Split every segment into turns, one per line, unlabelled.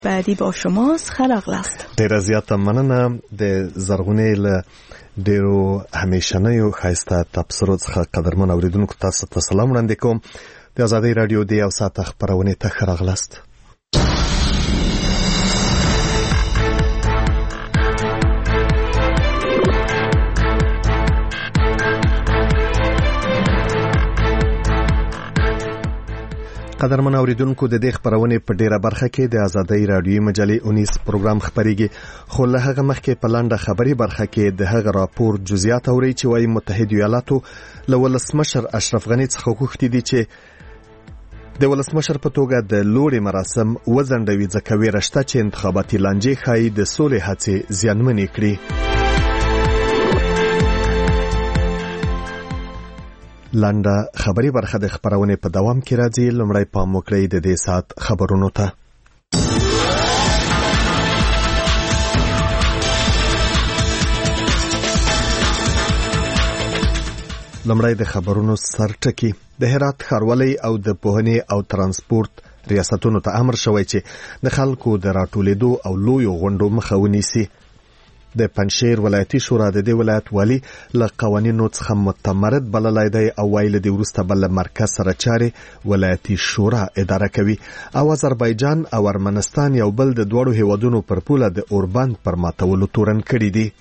بعدی با شماست. خلق است.
ډیره زیاته مننه د زرغونې له ډیرو همیشنیو ښایسته تبصرو څخه قدرمن اوریدونکو تاسو ته سلام وړاندې کوم. د ازادۍ راډیو د یو ساعت خپرونې ته ښه راغلاست. قدرمن اوریدونکو د دې خبرونه په ډیره برخه کې د ازادۍ رادیوي مجلې 19 پروګرام خبريږي، خو له هغه مخکې په لاندې خبري برخه کې د هغه راپور جزئیات اوري چې وايي متحده ایالاتو له ولسمشر اشرف غنی څخه غوښتي دي چې د ولسمشر په توګه د لوړې مراسم وزندوي، ځکه ویره شته چې انتخاباتي لانجې ښایي د سولې هڅې زیانمنې کړي. لانډه خبري برخه د خبرونه په دوام کې راځي. لومړی پام وکړئ د دې سات خبرونو ته. لومړی د خبرونو سرټکی. د هرات ښاروالۍ او د پوهنې او ترانسپورت ریاستونو ته امر شوی چې د خلکو د راټولېدو او لویو غونډو مخه ونیسي. د پنجشیر ولایتي شورا د دې ولایت والی له قوانینو څخه متمرد بللی دی او ویل دی وروسته بل مرکز سره چارې ولایتي شورا اداره کوي. او آذربایجان او ارمنستان یو بل د دوړو هیوادونو پر پوله د اوربند پر ماتولو تورن کړي دي.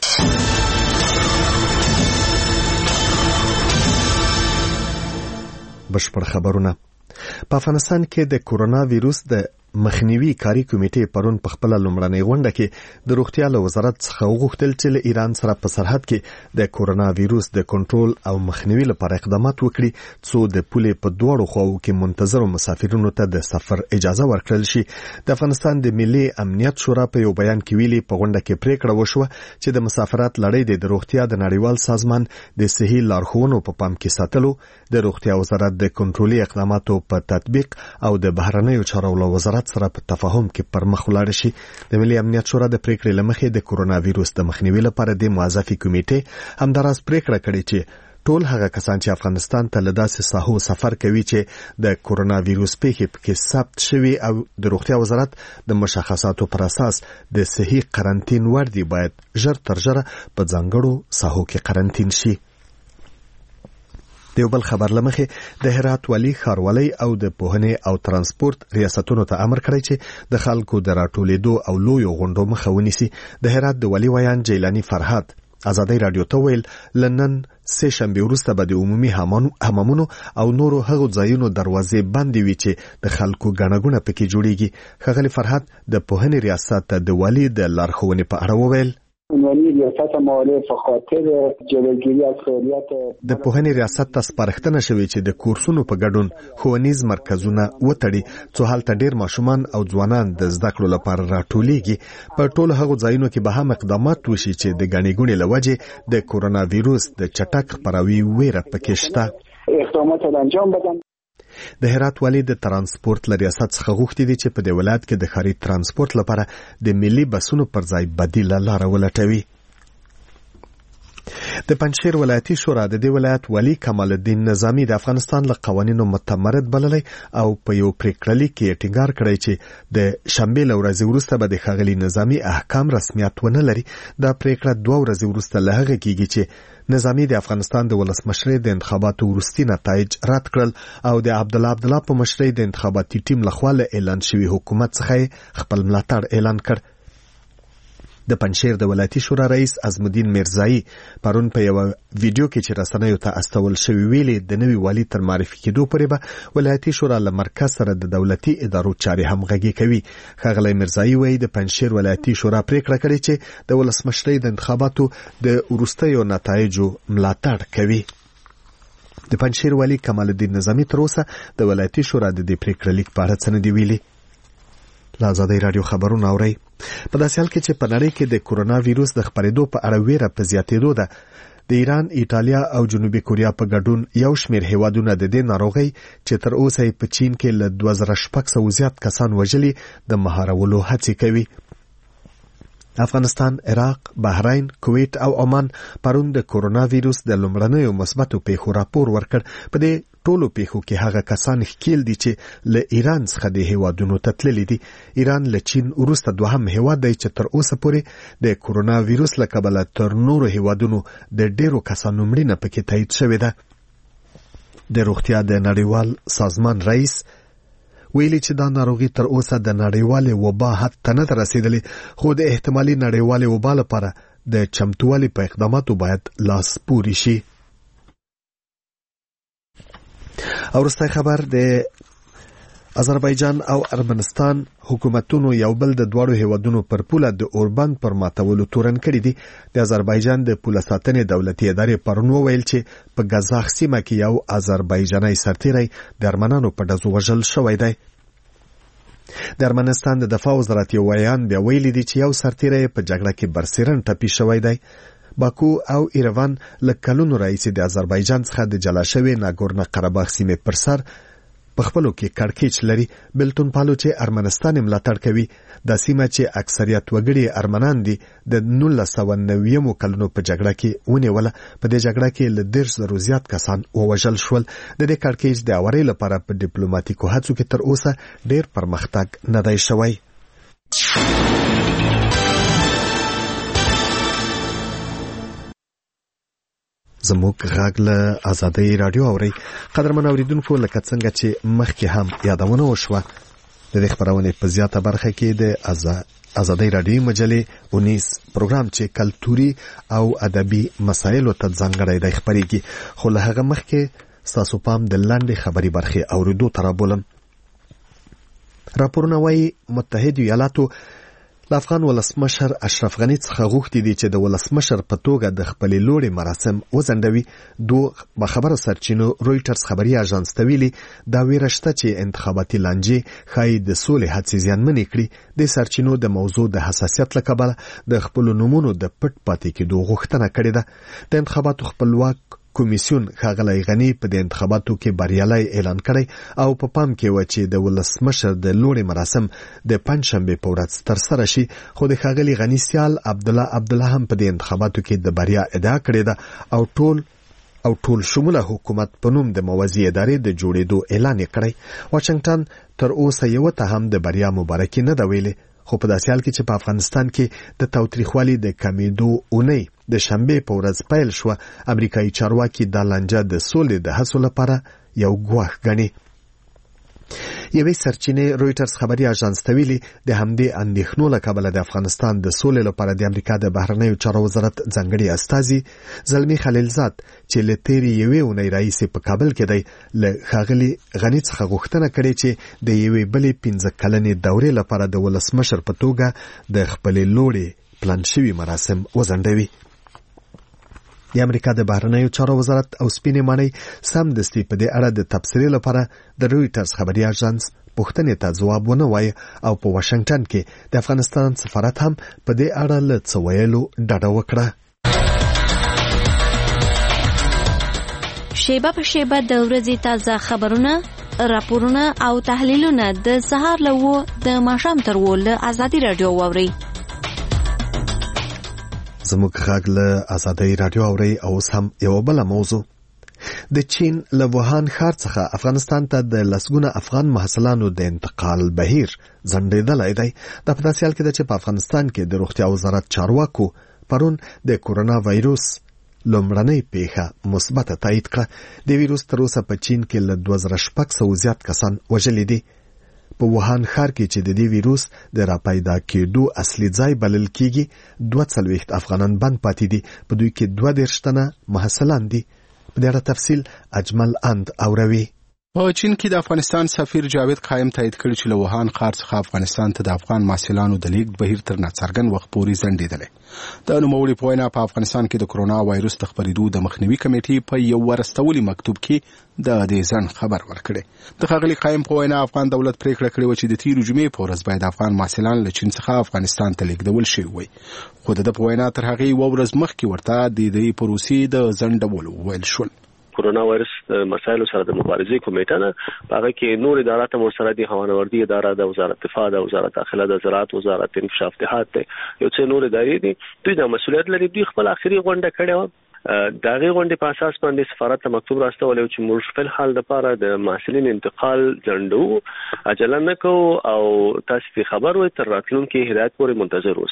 بشپړ خبرونه. په افغانستان کې د کورونا وایروس د مخنیوي کاری کمیټې پرون په خپل لومړنۍ غونډه کې د روغتیا له وزارت څخه وغوښتل چې له ایران سره په سرحد کې د کورونا وایروس د کنټرول او مخنیوي لپاره اقدامات وکړي، څو د پولې په دوړو خواو کې منتظرو مسافرینو ته د سفر اجازه ورکړل شي. د افغانستان د ملي امنیت شورا په یو بیان کې ویلي په غونډه کې پریکړه وشوه چې د مسافرات لړۍ د روغتیا د نړیوال سازمان د صحي لارښوونو په پام کې ساتلو، د روغتیا وزارت د کنټرولي اقداماتو په تطبیق او د بهرنیو چارو وزارت سره په تفاهم کې پر مخ ولاړ شي. د ملي امنیت شورا د پریکړې لمخې د کورونا وایروس د مخنیوي لپاره د موظفي کمیټې همداراز پریکړه کړې چې ټول هغه کسان چې افغانستان ته له داسې ساحو سفر کوي چې د کورونا وایروس پیښې پکې ثبت شوي او د روغتیا وزارت د مشخصاتو پر اساس د صحي قرنطین وړ دي، باید ژر تر ژره په ځانګړو ساحو کې قرنطین شي. دیو بل خبر لمخه د هرات والی ښاروالۍ او د پوهنې او ترانسپورت ریاستونو ته امر کړی چې د خلکو د راټولېدو او لویو غونډو مخه ونیسي. د هرات د والی ویان جیلانی فرهاد ازادۍ رادیو ته ویل لنن سه شنبه وروسته به د عمومي حمامونو او نورو هغو ځایونو دروازې بندې وي چې د خلکو ګڼه پکې جوړیږي. ښاغلی فرهاد د پوهنې ریاست د والی د لارښوونې په اړه وویل
عنوانی ریاست مالی په خاطر جلوگیری از فعالیت
د پوهنې ریاست ته سپارښتنه شوې چې د کورسونو په ګډون ښوونیز مرکزونه وتړي، څو هلته ډیر ماشومان او ځوانان د زده کړو لپاره راټولېږي. په ټولو هغو ځایونو کې به هم اقدامات وشي چې د ګڼې ګوڼې له وجې د کورونا وایروس د چټک خپراوي ویره پکې شته.
اقدامات انجام بدن.
د هرات والی د ترانسپورت له ریاست څخه غوښتي دي چې په دې ولایت کې د ښاري ترانسپورت لپاره د ملي بسونو پر ځای بدیله لاره ولټوي. د پنجشیر ولایتي شورا د دې ولایت والی کمال الدین نظامی د افغانستان له قوانینو متمرد بللی او په یو پریکړه کې ټینګار کړی چې د شنبې له ورځې وروسته به د ښاغلي نظامی احکام رسمیت ونه لري. دا پریکړه 2 ورځې وروسته له هغه کېږي چې نظامی د افغانستان د ولسمشرۍ د انتخاباتو وروستي نتایج رد کړل او د عبدالله په مشرۍ د انتخاباتي ټیم لخوا له اعلان شوي حکومت څخه خپل ملاتړ اعلان کړ. د پنجشیر د ولایتي شورا رئیس عظمالدین میرزایی پرون په یو ویډیو کې چې رسنیو ته استول شوی ویلي د نوي والی تر معرفي کېدو پورې به ولایتي شورا له مرکز سره د دولتي ادارو چارې همغږي کوي. ښاغلی میرزایی وایي د پنجشیر ولایتي شورا پریکړه کړې چې د ولسمشرۍ د انتخاباتو د وروستیو نتایجو ملاتړ کوي. د پنجشیر والی کمال الدین نظامی تر اوسه د ولایتي شورا د دې پریکړې لیک په اړه څه نه دی ویلي. له ازادۍ راډیو خبرونه اورئ. په داسې حال کې چې په نړۍ کې د کورونا وایروس د خپرېدو په اړه ویره په زیاتېدو ده، د ایران، ایټالیا او جنوبي کوریا په ګډون یو شمېر هیوادونه د دې ناروغۍ چې تر اوسه په چین کې له 2600 زیات کسان وژلي د مهارولو هڅې کوي. افغانستان، عراق، بحرین، کویت او عمان پرون د کورونا وایروس د لومړنیو مثبتو پیښو راپور ورکړ. په دې ټولو پیښو کې هغه کسان ښکیل دي چې له ایران څخه د هیوادونو ته تللي دي. ایران له چین وروسته دوهم هیواد دی چې تر اوسه پورې د کورونا وایروس له کبله تر نورو هیوادونو د ډیرو کسانو مړینه پکې تایید شوې ده. د روغتیا د نړیوال سازمان رئیس ویلي چې دا ناروغي تر اوسه د نړیوالې وبا حد ته نه رسیدلې، خو د احتمالي نړیوالې وبا لپاره د چمتووالي په اقداماتو باید لاس پوري شي. او وروستی خبر د آذربایجان او ارمنستان حکومتونو یو بل د دواړو هیوادونو پر پوله د اوربند پر ماتولو تورن کړی دي. د آذربایجان د پوله ساتنې دولتي ادارې پرون وویل چې په غزاخ سیمه کې یو آذربایجاني سرتیری د ارمنانو په ډزو وژل شوی دی. د ارمنستان د دفاع وزارت یو ویان بیا ویلي دي چې یو سرتیری په جګړه کې برسیرن ټپي شوی دی. باکو او ایروان له کلونو راهیسې د آذربایجان څخه د جلا شوې ناګورنو قرهباغ سیمې پر سر په خپلو کې کړکېچ لري. بلتون پالو چې ارمنستان ملاتړ کوي، د سیمه چې اکثریت وګړي ارمنان دي د 1990 کلونو په جګړه کې ونیوله. په دې جګړه کې له 10,000 زیات کسان ووژل شول. د دې کړکېچ د اوري لپاره په ډیپلوماټیکو هڅو کې تر اوسه ډیر پرمختګ نه دی شوی. زموږ غږ له آزادۍ رادیو اوري. قدرمن اوریدونکو، لکه څنګه چې مخکې هم یادونه وشوه، د دې خبرونې په زیاته برخه کې د آزادۍ رادیو مجلې 19 پروګرام چې کلتوري او ادبي مسایلو ته ځانګړی دی خبرېږي. خو له هغه مخکې ستاسو پام د لاندې خبري برخې اوریدو ته رابولم. راپورونه وايي متحده ایالاتو د افغان ولسمشر اشرف غنی څخه غوښتي دي چې د ولسمشر په توګه د خپلې لوړې مراسم وځنډوي. دوه خبره سرچینو رویټرز خبري اژانس ته ویلي دا ویره شته چې انتخاباتي لانجې ښایي د سولې هڅې زیانمنې کړي. د سرچینو د موضوع د حساسیت له کبله د خپلو نومونو د پټ پاتې کېدو غوښتنه کړې ده. د انتخاباتو خپلواک کمیسیون ښاغلی غنی په د انتخاباتو کې بریالی اعلان کړی او په پام کې و چې د ولسمشر د لوړې مراسم د پنجشنبې په ورځ ترسره شي. خو د ښاغلي غنی سیال عبدالله هم په د انتخاباتو کې د بریا ادعا کړې ده او ټول شموله حکومت په نوم د موازی ادارې د جوړېدو اعلان یې کړی. واشنگټن تر اوسه یو ته هم د بریا مبارکي نه ده ویلې. خو په داسې حال کې چې په افغانستان کې د تاوتریخوالي د کمیدو اونۍ د شنبې په ورځ پیل شوه، امریکایي چارواکي دا لانجه د سولې د هڅو لپاره یو ګواښ ګڼي. یوې سرچینې رویټرز خبري اژانس ته ویلي د همدې اندېښنو له کبله د افغانستان د سولې لپاره د امریکا د بهرنیو چارو وزارت ځانګړي استازي زلمی خلیلزاد چې له تېرې یوې اونۍ راهیسې په کابل کې دی، له ښاغلي غني څخه غوښتنه کړې چې د یوې بلې 15 کلنې دورې لپاره د ولسمشر په توګه د خپلې لوړې پلان شوي مراسم وځنډوي. د امریکا د بهرنیو چارو وزارت او سپینې ماڼۍ سمدستي په دې اړه د تبصرې لپاره د رویټرز خبري اژانس پوښتنې ته ځواب ونه وایي او په واشنگټن کې د افغانستان سفارت هم په دې اړه له څه ویلو ډډه وکړه.
شیبه په شیبه د ورځې تازه خبرونه، راپورونه او تحلیلونه د سهار له 9 د ماښام تر 10 له آزادۍ رادیو واورئ.
زموږ غږ له آزادۍ رادیو اوري. او اوس هم یو بل موضوع. د چین له ووهان ښار څخه افغانستان ته د لسګونه افغان محصلانو د انتقال بهیر ځنډېدلی دی. دا په داسې حال کې ده چې په افغانستان کې د روغتیا وزارت چارواکو پرون د کورونا وایروس لومړنۍ پیښه مثبته تایید کړه. د ویروس تر اوسه په چین کې له 2600 زیات کسان وژلي دي. په ووهان ښار کې چې د دې ویروس د راپیدا کېدو اصلي ځای بلل کېږي 42 افغانان بند پاتې دي. په دوی کې 22 تنه محصلان دي. په دې اړه تفصیل اجمل اند اوروي.
په چین کې د افغانستان سفیر جاوید قائم تایید کړی چې له ووهان ښار څخه افغانستان ته د افغان محصلانو د لیږد بهیر تر ناڅرګند وخت پورې ځنډېدلی. د نوموړي په وینا په افغانستان کې د کرونا وایروس د خپرېدو د مخنیوي کمیټې په یو ورستولي مکتوب کې د دې ځنډ خبر ورکړی. د ښاغلي قائم په وینا افغان دولت پریکړه کړې وه چې د تیرو جمعې په ورځ باید افغان محصلان له چین څخه افغانستان ته لیږدول شوي وي. خو د په وینا تر هغې یوه ورځ مخکې ورته د دې پروسې د ځنډولو وویل شول.
کرونا وایرس مسایلو سره د مبارزې کمیټه نه هغه کې نور ادارات هم سره دي، هوانوردی اداره د وزارت دفاع د وزارت داخله د زراعت وزارت انکشاف دهات یو څه نور ادارې دي. دوی د مسؤلیت لري. دوی خپل اخري غونډه کړې و دغه غونډې په اساس باندې سفارت ته مکتوب راستول چې موږ په حال د لپاره د محصلین انتقال ځندو عجله نه کوو او تاسو په خبر وي تر راتلونکي هدایت پورې منتظر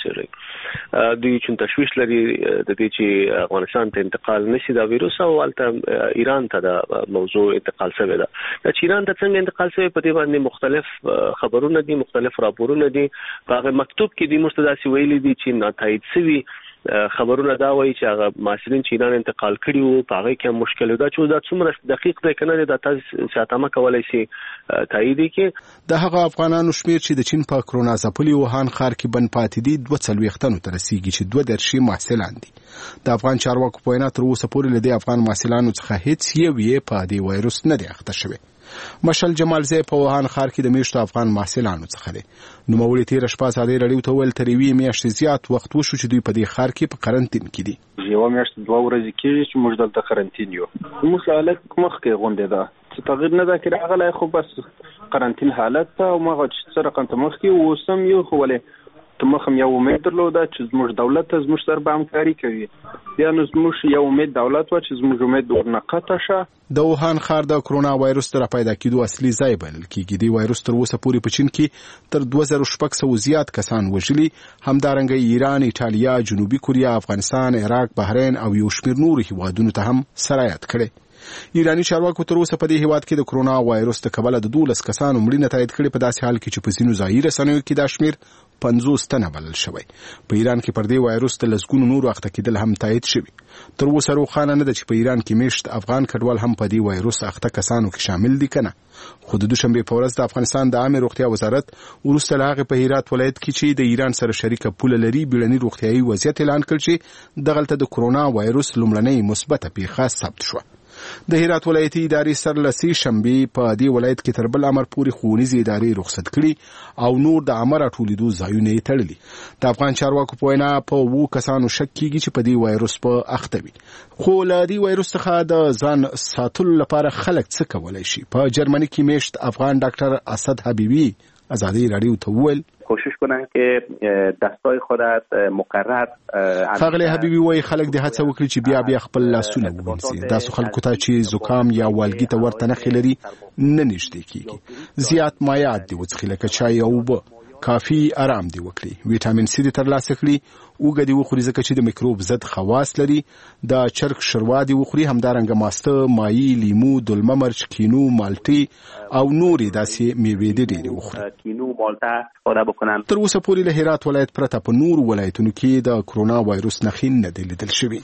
اوسئ. دوی چې تشویش لري د دې چې افغانستان ته انتقال نشي دا وایروس او البته ایران ته د موضوع انتقال شوی ده. چې ایران ته څنګه انتقال شوی په دې باندې مختلف خبرونه دي، مختلف راپورونه دي. په مکتوب کې د مستداسي ویلي دي چې ناتایید شوی خبرونه دا وایي چې هغه محصلین چې ایران انتقال کړي وو په هغه کې مشکل ده چې دا څومره دقیق دی کنه دا تاسو ساتمه کولای شي تایید کړي.
د هغه افغانانو شمیر چې د چین په کرونا ځپلي ووهان ښار کې بند پاتې دي 42 تنو ته رسیدي چې 2 محصلان دي. د افغان چارواکو په وینا تر اوسه پورې له افغان محصلانو څخه هیڅ یو یې په دې وایروس نه دی اخته شوی. مشل جمال زی په وهان ښار کې د میشتو افغان محصلانو څخه دی. نو مولوی تیر شپه ازادي رادیو ته ول تر وی میاشتې زیات وخت وشو چې دوی په دې ښار کې په قرنټین کې دي.
یو میاشت 2 ورځې کې چې موږ دلته قرنټین یو. موږ حالت مخکې غونډه ده چې تغیر نه دا کې راغلی خو بس قرنټین حالت ته او مغه چې سره قنت مخکې وسم یو خو ولې تمخم یو امید درلوده چې زموږ دولت زموږ سره به همکاري کوي. بیا نو زموږ یو امید دولت و چې زموږ امید ورنقطه شه.
د ووهان ښار د کرونا وایروس تر پیدا کېدو اصلي ځای بلل کېږي. د وایروس تر اوسه پورې په چین کې تر 2600 زیات کسان وژلي، همدارنګه ایران، ایټالیا، جنوبي کوریا، افغانستان، عراق، بحرین او یو شمېر نورو هیوادونو ته هم سرایت کړي. ایرانی چارواکو تر اوسه په دې هیواد کې د کرونا وایروس ته کبله د 12 کسانو مړینه تایید کړي، په داسې حال کې چې په ځینو ځایي رسنیو کې دا شمیر 50 تنه بلل شوی. په ایران کې پر دې وایروس د لسګونو نورو اخته کېدل هم تایید شوی. تر اوسه روښانه نه ده چې په ایران کې میشت افغان کډوال هم په دې وایروس اخته کسانو کې شامل دي کنه. خو د دوشنبه په ورځ د افغانستان د عامه روغتیا وزارت ورسته لاغه په هرات ولایت کې چې د ایران سره شریکه پوله لري بیړني روغتیايي وضعیت اعلان کړ چې دغلته د کرونا وایروس لومړنۍ مثبته پیښه ثبت شوه. د هرات ولایتي ادارې سرلسی شنبه په دې ولایت کې تر بل امر پورې ښوونیزې ادارې رخصت کړي او نور د امر ټولیدو ځایونه یې تړلي. د افغان چارواکو په وینا په 2 کسانو شک کیږي چې په دې وایروس په اخته وي. خو له دې وایروس څخه د ځان ساتلو لپاره خلک څه کولای شي؟ په جرمني کې میشت افغان ډاکټر اسد حبیبی ازادي رادیو ته وویل
کوشش کنن که دستای خود مقرر
فقلی حبیبی وای خلک د هڅه وکړي چې بیا خپل لاسونه ووینځي. تاسو خلکو ته چې زکام یا والګي ته ورته نښې لري نه نږدې کیږي. زیات مایعات دي وڅښي لکه چای او اوبه. کافي آرام دی وکړي. ویټامین سی دې ترلاسه کړي. اوګه دی وخوري ځکه چې د میکروب ضد خواص لري. د چرګ شوروا دی وخوري. همدارنګه ماسته، ماهي، لیمو، دلمه مرچ، کینو، مالټي او نورې داسې میوې دي وخوري.
کینو مالټه استفاده بکنن.
تر اوسه پورې له هرات ولایت پرته په نور ولایتونو کې د کرونا وایروس نښې نه دي لیدل شوي.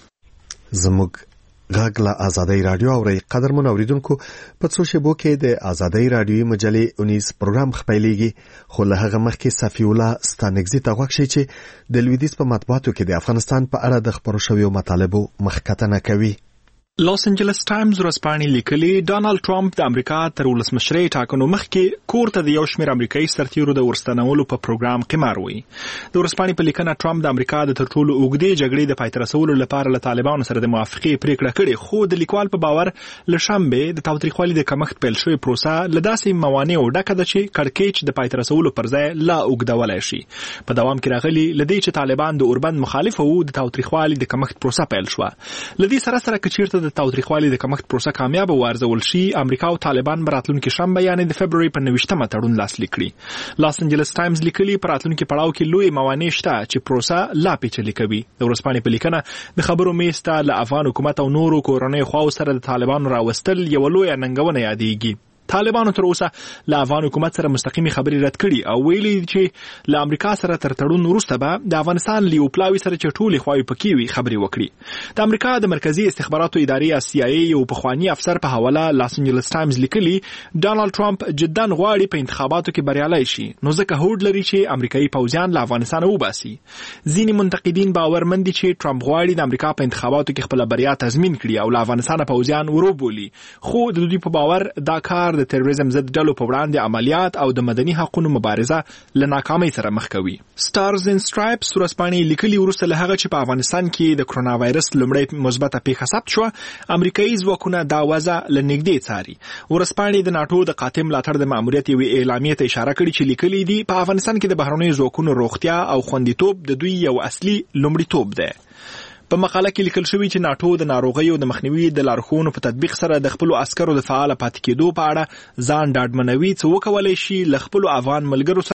زموږ غږ له آزادۍ رادیو اوري. قدرمن اوریدونکو، په څو شیبو کې د آزادۍ رادیوي مجلې 19 پروګرام خپلېږي، خو له هغه مخکې صفی الله ستانګزي ته غوښ شي چې د لویدیځ په مطبوعاتو کې د افغانستان په اړه د خبرو شویو مطالبو مخکتنه کوي.
لاس انجلس ټایمز ورځپاڼې لیکلي ډانلډ ټرمپ د امریکا تر ولسمشرۍ ټاکنو مخکې کور ته د یو شمېر امریکایي سرتیرو د ورستنولو په پروګرام قمار وي. د ورځپاڼې په لیکنه ټرمپ د امریکا د تر ټولو اوږدې جګړې د پای ته رسولو لپاره له طالبانو سره د موافقې پریکړه کړې، خو د لیکوال په باور له شنبې د تاوتریخوالي د کمښت پیل شوې پروسه له داسې موانعو ډکه ده چې کړکېچ د پای ته رسولو پر ځای لا اوږدولی شي. په دوام کې راغلي له دې چې طالبان د اوربند مخالف وو، د تاوتریخوالي د کمښت پروسه پیل شوه. له دې سره که چیرته د تاوتریخوالي د کمښت پروسه کامیاب وارزول شي، امریکا او طالبان به راتلونکي شنبه یعنې د فبروري په 29مه تړون لاسلیک کړي. لاس انجلس ټایمز لیکلي په راتلونکي پړاو کې لوی موانع شته چې پروسه لا پیچلې کوي. د ورځپاڼې په لیکنه د خبرو میز ته له افغان حکومت او نورو کورنیو خواو سره د طالبانو راوستل یوه لویه ننګونه یادېږي. طالبانو تر اوسه له افغان حکومت سره مستقیمي خبرې رد کړي او ویلي چې له امریکا سره تر تړون وروسته به د افغانستان له یو پلاوي سره چې ټولې خواوې پکې وي خبرې وکړي. د امریکا د مرکزي استخباراتو ادارې CIA یو پخواني افسر په حواله لاس انجلس ټایمز لیکلي ډانلډ ټرمپ جدا غواړي په انتخاباتو کې بریالی شي، نو ځکه هوډ لري چې امریکایي پوځیان له افغانستانه وباسي. ځینې منتقدین باورمن دي چې ټرمپ غواړي د امریکا په انتخاباتو کې خپله بریا تضمین کړي او له افغانستانه پوځیان وروبولي، خو د دوی په باور دا کار د تروریزم ضد ډلو په وړاندې عملیات او د مدني حقوقو مبارزه له ناکامۍ سره مخ کوي. سټارز ان سټرایپس ورځپاڼې لیکلي وروسته له هغه چې په افغانستان کې د کرونا وایرس لومړی مثبته پیښه ثبت شوه، امریکایي ځواکونه دا وضع له نږدې څاري. ورځپاڼې د ناټو د قاطع ملاتړ د ماموریت یوې اعلامیې ته اشاره کړې چې لیکلي دي په افغانستان کې د بهرنیو ځواکونو روغتیا او خوندیتوب د دوی یو اصلي لومړیتوب دی. په مقاله کې لیکل شوی چې ناتو د ناروغیو د مخنیوي د لارښوونو په تطبیق سره د خپل عسکرو د فعال پاتې کېدو په اړه ځان ډاډمنوي چې وکولای شي ل خپل افغان ملګرو